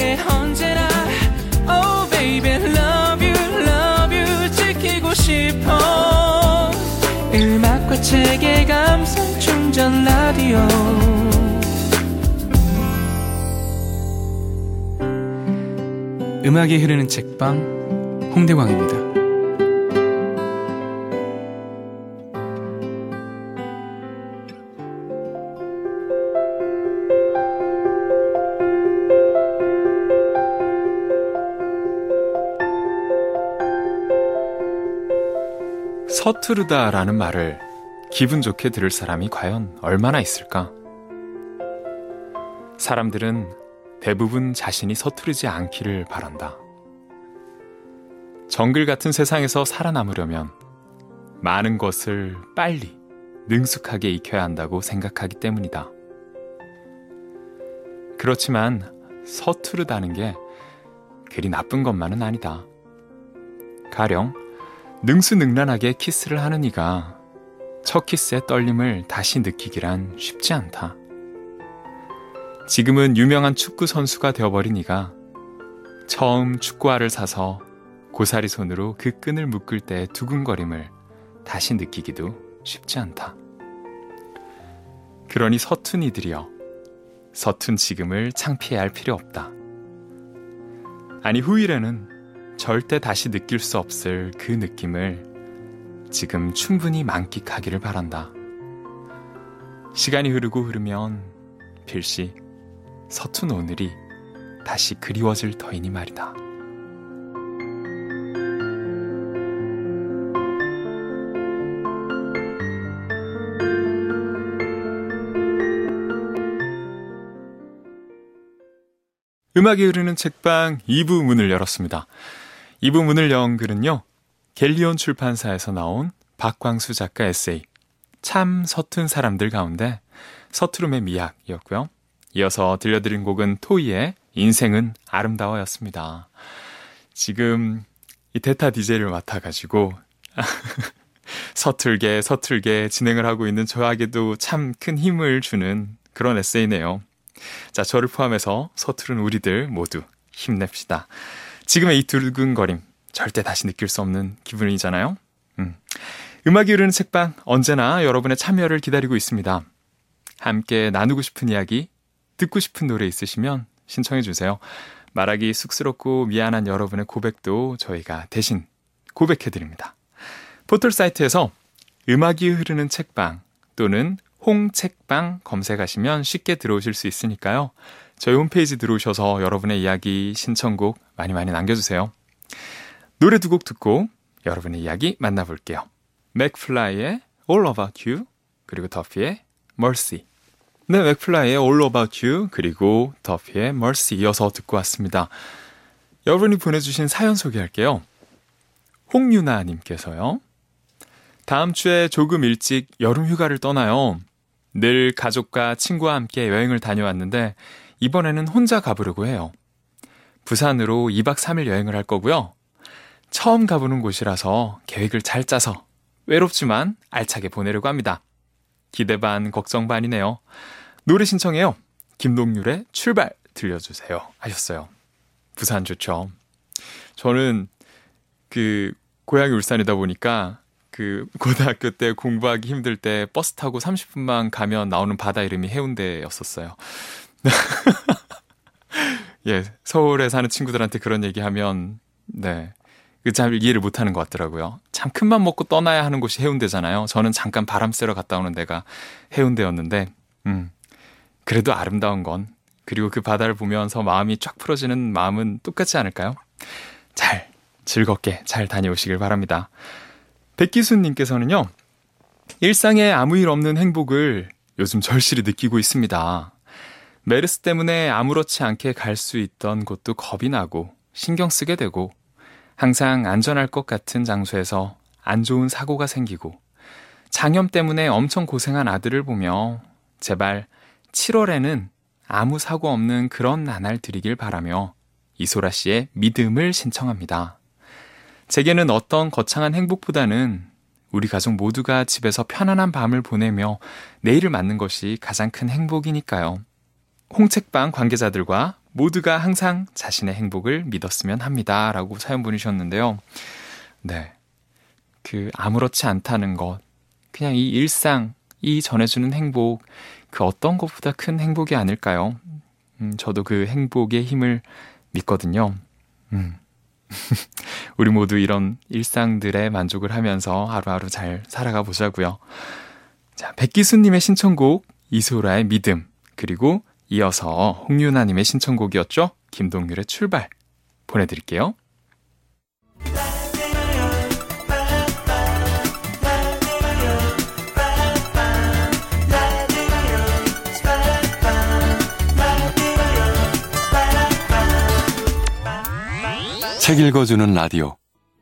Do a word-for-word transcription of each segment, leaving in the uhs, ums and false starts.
곁에 언제나 Oh baby love you love you 지키고 싶어 음악과 책의 감성 충전 라디오 음악이 흐르는 책방 홍대광입니다. 서투르다라는 말을 기분 좋게 들을 사람이 과연 얼마나 있을까? 사람들은 대부분 자신이 서투르지 않기를 바란다. 정글 같은 세상에서 살아남으려면 많은 것을 빨리, 능숙하게 익혀야 한다고 생각하기 때문이다. 그렇지만 서투르다는 게 그리 나쁜 것만은 아니다. 가령 능수능란하게 키스를 하는 이가 첫 키스의 떨림을 다시 느끼기란 쉽지 않다. 지금은 유명한 축구 선수가 되어버린 이가 처음 축구화를 사서 고사리 손으로 그 끈을 묶을 때의 두근거림을 다시 느끼기도 쉽지 않다. 그러니 서툰 이들이여, 서툰 지금을 창피해야 할 필요 없다. 아니, 후일에는 절대 다시 느낄 수 없을 그 느낌을 지금 충분히 만끽하기를 바란다. 시간이 흐르고 흐르면 필시 서툰 오늘이 다시 그리워질 터이니 말이다. 음악이 흐르는 책방 이 부 문을 열었습니다. 이 부 문을 연 글은요, 갤리온 출판사에서 나온 박광수 작가 에세이 참 서툰 사람들 가운데 서투름의 미학이었고요. 이어서 들려드린 곡은 토이의 인생은 아름다워였습니다. 지금 이 대타 디제이를 맡아가지고 서툴게 서툴게 진행을 하고 있는 저에게도 참 큰 힘을 주는 그런 에세이네요. 자, 저를 포함해서 서투른 우리들 모두 힘냅시다. 지금의 이 두근거림 절대 다시 느낄 수 없는 기분이잖아요. 음. 음악이 흐르는 책방 언제나 여러분의 참여를 기다리고 있습니다. 함께 나누고 싶은 이야기, 듣고 싶은 노래 있으시면 신청해 주세요. 말하기 쑥스럽고 미안한 여러분의 고백도 저희가 대신 고백해드립니다. 포털 사이트에서 음악이 흐르는 책방 또는 홍책방 검색하시면 쉽게 들어오실 수 있으니까요. 저희 홈페이지 들어오셔서 여러분의 이야기, 신청곡 많이 많이 남겨주세요. 노래 두 곡 듣고 여러분의 이야기 만나볼게요. 맥플라이의 All About You 그리고 더피의 Mercy. 네, 맥플라이의 All About You 그리고 더피의 Mercy 이어서 듣고 왔습니다. 여러분이 보내주신 사연 소개할게요. 홍유나님께서요. 다음 주에 조금 일찍 여름 휴가를 떠나요. 늘 가족과 친구와 함께 여행을 다녀왔는데 이번에는 혼자 가보려고 해요. 부산으로 이 박 삼 일 여행을 할 거고요. 처음 가보는 곳이라서 계획을 잘 짜서 외롭지만 알차게 보내려고 합니다. 기대 반 걱정 반이네요. 노래 신청해요. 김동률의 출발 들려주세요 하셨어요. 부산 좋죠. 저는 그 고향이 울산이다 보니까 그 고등학교 때 공부하기 힘들 때 버스 타고 삼십 분만 가면 나오는 바다 이름이 해운대였었어요. 예, 서울에 사는 친구들한테 그런 얘기하면 네, 그 잘 이해를 못하는 것 같더라고요. 참 큰맘 먹고 떠나야 하는 곳이 해운대잖아요. 저는 잠깐 바람 쐬러 갔다 오는 데가 해운대였는데 음, 그래도 아름다운 건 그리고 그 바다를 보면서 마음이 쫙 풀어지는 마음은 똑같지 않을까요? 잘 즐겁게 잘 다녀오시길 바랍니다. 백기순님께서는요. 일상에 아무 일 없는 행복을 요즘 절실히 느끼고 있습니다. 메르스 때문에 아무렇지 않게 갈 수 있던 곳도 겁이 나고 신경 쓰게 되고 항상 안전할 것 같은 장소에서 안 좋은 사고가 생기고 장염 때문에 엄청 고생한 아들을 보며 제발 칠월에는 아무 사고 없는 그런 나날 드리길 바라며 이소라 씨의 믿음을 신청합니다. 제게는 어떤 거창한 행복보다는 우리 가족 모두가 집에서 편안한 밤을 보내며 내일을 맞는 것이 가장 큰 행복이니까요. 홍책방 관계자들과 모두가 항상 자신의 행복을 믿었으면 합니다. 라고 사연 보내주셨는데요. 네. 그, 아무렇지 않다는 것. 그냥 이 일상이 전해주는 행복, 그 어떤 것보다 큰 행복이 아닐까요? 음, 저도 그 행복의 힘을 믿거든요. 음. 우리 모두 이런 일상들에 만족을 하면서 하루하루 잘 살아가 보자고요. 자, 백기수님의 신청곡 이소라의 믿음, 그리고 이어서 홍윤아님의 신청곡이었죠. 김동률의 출발 보내드릴게요. 책 읽어주는 라디오.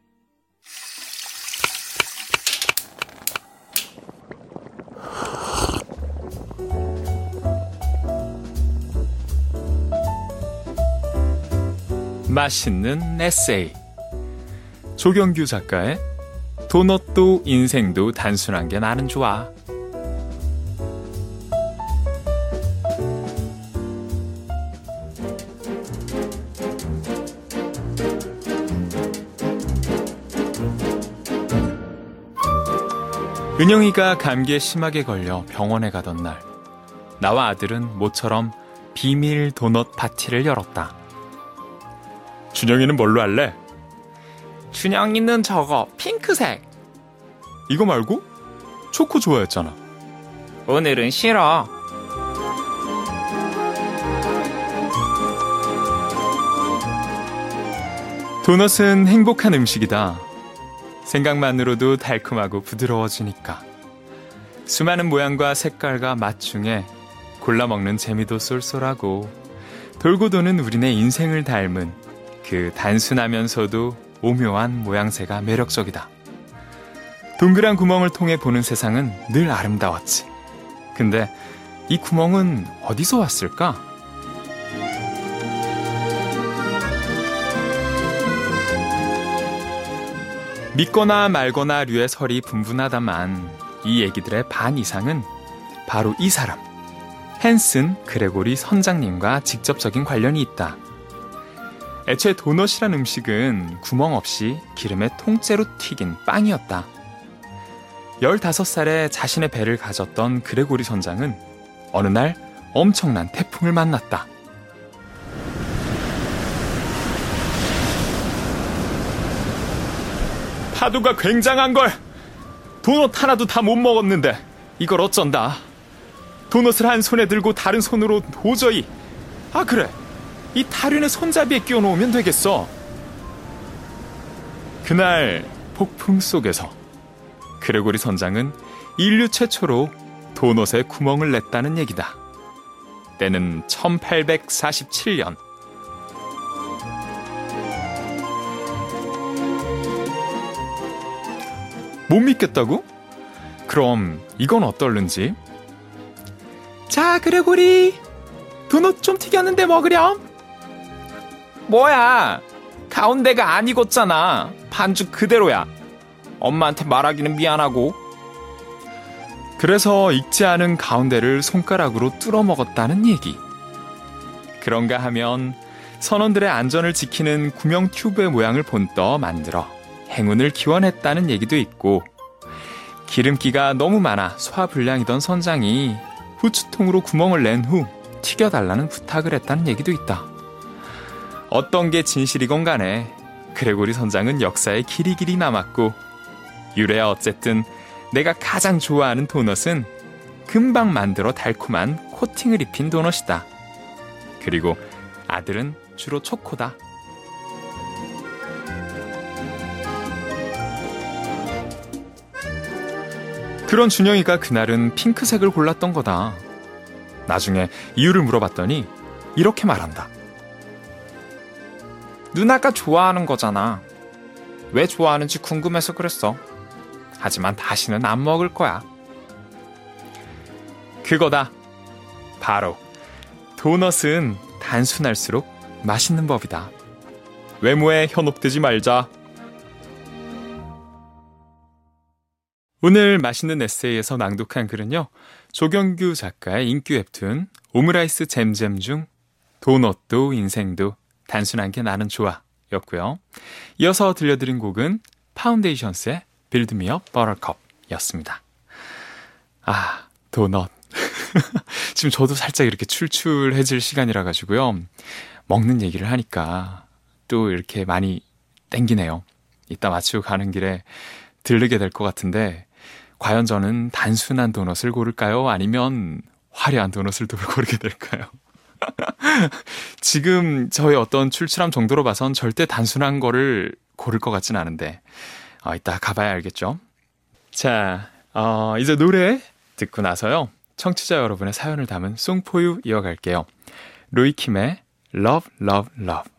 맛있는 에세이. 조경규 작가의 도넛도 인생도 단순한 게 나는 좋아. 은영이가 감기에 심하게 걸려 병원에 가던 날, 나와 아들은 모처럼 비밀 도넛 파티를 열었다. 준영이는 뭘로 할래? 준영이는 저거 핑크색. 이거 말고? 초코 좋아했잖아. 오늘은 싫어. 도넛은 행복한 음식이다. 생각만으로도 달콤하고 부드러워지니까. 수많은 모양과 색깔과 맛 중에 골라 먹는 재미도 쏠쏠하고 돌고 도는 우리네 인생을 닮은 그 단순하면서도 오묘한 모양새가 매력적이다. 동그란 구멍을 통해 보는 세상은 늘 아름다웠지. 근데 이 구멍은 어디서 왔을까? 믿거나 말거나 류의 설이 분분하다만 이 얘기들의 반 이상은 바로 이 사람, 헨슨 그레고리 선장님과 직접적인 관련이 있다. 애초에 도넛이란 음식은 구멍 없이 기름에 통째로 튀긴 빵이었다. 열다섯 살에 자신의 배를 가졌던 그레고리 선장은 어느 날 엄청난 태풍을 만났다. 파도가 굉장한 걸! 도넛 하나도 다 못 먹었는데 이걸 어쩐다. 도넛을 한 손에 들고 다른 손으로 도저히, 아 그래, 이 타륜의 손잡이에 끼워 놓으면 되겠어. 그날 폭풍 속에서 그레고리 선장은 인류 최초로 도넛에 구멍을 냈다는 얘기다. 때는 천팔백사십칠 년. 못 믿겠다고? 그럼 이건 어떨는지? 자, 그레고리, 도넛 좀 튀겼는데 먹으렴. 뭐야, 가운데가 안 익었잖아. 반죽 그대로야. 엄마한테 말하기는 미안하고. 그래서 익지 않은 가운데를 손가락으로 뚫어 먹었다는 얘기. 그런가 하면 선원들의 안전을 지키는 구명 튜브의 모양을 본떠 만들어 행운을 기원했다는 얘기도 있고, 기름기가 너무 많아 소화불량이던 선장이 후추통으로 구멍을 낸 후 튀겨달라는 부탁을 했다는 얘기도 있다. 어떤 게 진실이건 간에 그레고리 선장은 역사에 길이 길이 남았고, 유래야 어쨌든 내가 가장 좋아하는 도넛은 금방 만들어 달콤한 코팅을 입힌 도넛이다. 그리고 아들은 주로 초코다. 그런 준영이가 그날은 핑크색을 골랐던 거다. 나중에 이유를 물어봤더니 이렇게 말한다. 누나가 좋아하는 거잖아. 왜 좋아하는지 궁금해서 그랬어. 하지만 다시는 안 먹을 거야. 그거다. 바로 도넛은 단순할수록 맛있는 법이다. 외모에 현혹되지 말자. 오늘 맛있는 에세이에서 낭독한 글은요, 조경규 작가의 인기 웹툰 오므라이스 잼잼 중 도넛도 인생도 단순한 게 나는 좋아 였고요. 이어서 들려드린 곡은 파운데이션스의 Build Me Up Buttercup 였습니다. 아, 도넛. 지금 저도 살짝 이렇게 출출해질 시간이라 가지고요. 먹는 얘기를 하니까 또 이렇게 많이 땡기네요. 이따 마치고 가는 길에 들르게 될 것 같은데 과연 저는 단순한 도넛을 고를까요? 아니면 화려한 도넛을 고르게 될까요? 지금 저의 어떤 출출함 정도로 봐선 절대 단순한 거를 고를 것 같진 않은데 어, 이따 가봐야 알겠죠? 자, 어, 이제 노래 듣고 나서요. 청취자 여러분의 사연을 담은 송포유 이어갈게요. 로이킴의 Love, Love, Love.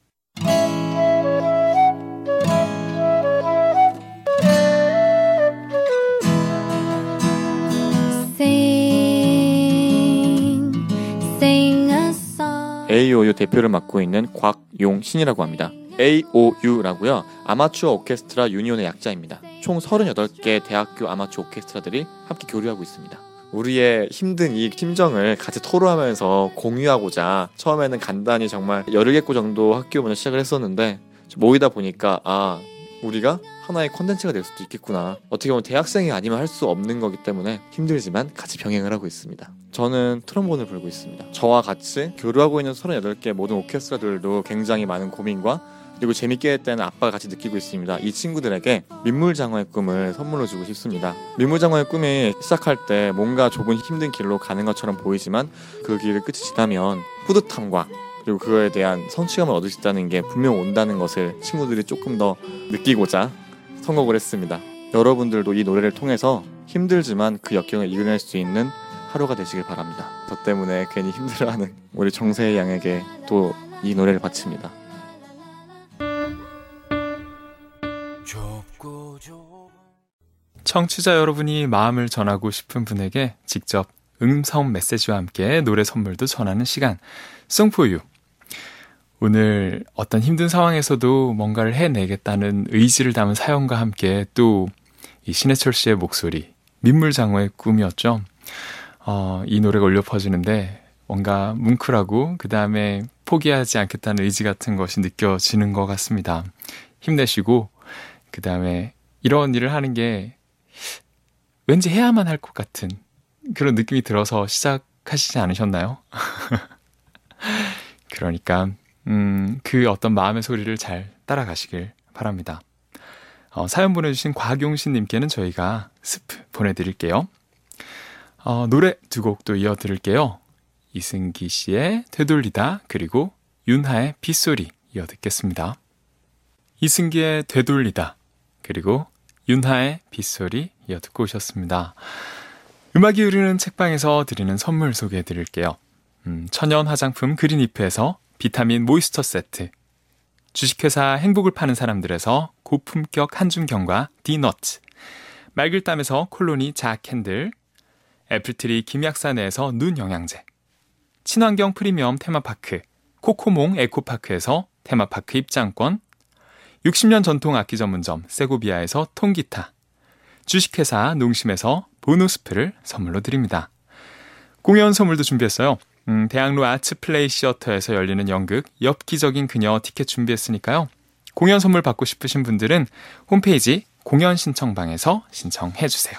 에이오유 대표를 맡고 있는 곽용신이라고 합니다. 에이오유라고요. 아마추어 오케스트라 유니온의 약자입니다. 총 서른여덟 개 대학교 아마추어 오케스트라들이 함께 교류하고 있습니다. 우리의 힘든 이 심정을 같이 토로하면서 공유하고자 처음에는 간단히 정말 열흘 개 정도 학교문을 시작을 했었는데 모이다 보니까 아, 우리가 하나의 컨텐츠가 될 수도 있겠구나. 어떻게 보면 대학생이 아니면 할 수 없는 거기 때문에 힘들지만 같이 병행을 하고 있습니다. 저는 트럼본을 불고 있습니다. 저와 같이 교류하고 있는 서른여덟 개 모든 오케스트라들도 굉장히 많은 고민과 그리고 재밌게 했다는 압박을 같이 느끼고 있습니다. 이 친구들에게 민물장어의 꿈을 선물로 주고 싶습니다. 민물장어의 꿈이 시작할 때 뭔가 좁은 힘든 길로 가는 것처럼 보이지만 그 길을 끝이 지나면 뿌듯함과 그리고 그거에 대한 성취감을 얻을 수 있다는 게 분명 온다는 것을 친구들이 조금 더 느끼고자 선곡을 했습니다. 여러분들도 이 노래를 통해서 힘들지만 그 역경을 이겨낼 수 있는 하루가 되시길 바랍니다. 저 때문에 괜히 힘들어하는 우리 정세희 양에게 또 이 노래를 바칩니다. 청취자 여러분이 마음을 전하고 싶은 분에게 직접 음성 메시지와 함께 노래 선물도 전하는 시간, 송포유. 오늘 어떤 힘든 상황에서도 뭔가를 해내겠다는 의지를 담은 사연과 함께 또 이 신해철 씨의 목소리, 민물장어의 꿈이었죠. 어, 이 노래가 울려 퍼지는데 뭔가 뭉클하고 그 다음에 포기하지 않겠다는 의지 같은 것이 느껴지는 것 같습니다. 힘내시고 그 다음에 이런 일을 하는 게 왠지 해야만 할 것 같은 그런 느낌이 들어서 시작하시지 않으셨나요? 그러니까 음, 그 어떤 마음의 소리를 잘 따라가시길 바랍니다. 어, 사연 보내주신 곽용신님께는 저희가 스프 보내드릴게요. 어, 노래 두 곡도 이어드릴게요. 이승기 씨의 되돌리다 그리고 윤하의 빗소리 이어 듣겠습니다. 이승기의 되돌리다 그리고 윤하의 빗소리 이어 듣고 오셨습니다. 음악이 흐르는 책방에서 드리는 선물 소개해드릴게요. 음, 천연 화장품 그린이프에서 비타민 모이스처 세트, 주식회사 행복을 파는 사람들에서 고품격 한줌경과 디너츠, 말글담에서 콜로니 자캔들, 애플트리 김약사내에서 눈 영양제, 친환경 프리미엄 테마파크 코코몽 에코파크에서 테마파크 입장권, 육십 년 전통 악기 전문점 세고비아에서 통기타, 주식회사 농심에서 보너스프를 선물로 드립니다. 공연 선물도 준비했어요. 음, 대학로 아츠플레이 시어터에서 열리는 연극 엽기적인 그녀 티켓 준비했으니까요. 공연 선물 받고 싶으신 분들은 홈페이지 공연 신청방에서 신청해주세요.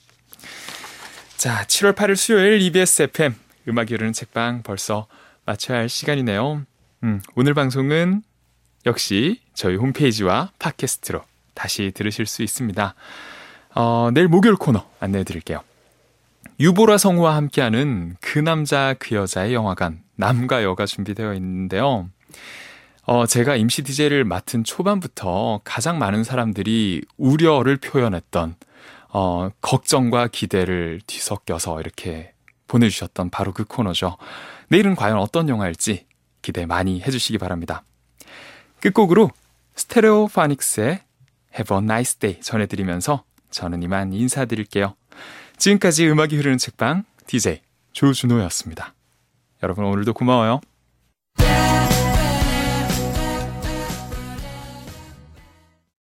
자, 칠월 팔일 수요일 이비에스 에프엠 음악이 흐르는 책방 벌써 마쳐야 할 시간이네요. 음, 오늘 방송은 역시 저희 홈페이지와 팟캐스트로 다시 들으실 수 있습니다. 어, 내일 목요일 코너 안내해드릴게요. 유보라 성우와 함께하는 그 남자 그 여자의 영화관 남과 여가 준비되어 있는데요. 어, 제가 임시 디제이를 맡은 초반부터 가장 많은 사람들이 우려를 표현했던 어, 걱정과 기대를 뒤섞여서 이렇게 보내주셨던 바로 그 코너죠. 내일은 과연 어떤 영화일지 기대 많이 해주시기 바랍니다. 끝곡으로 스테레오파닉스의 Have a Nice Day 전해드리면서 저는 이만 인사드릴게요. 지금까지 음악이 흐르는 책방 디제이 조준호였습니다. 여러분 오늘도 고마워요.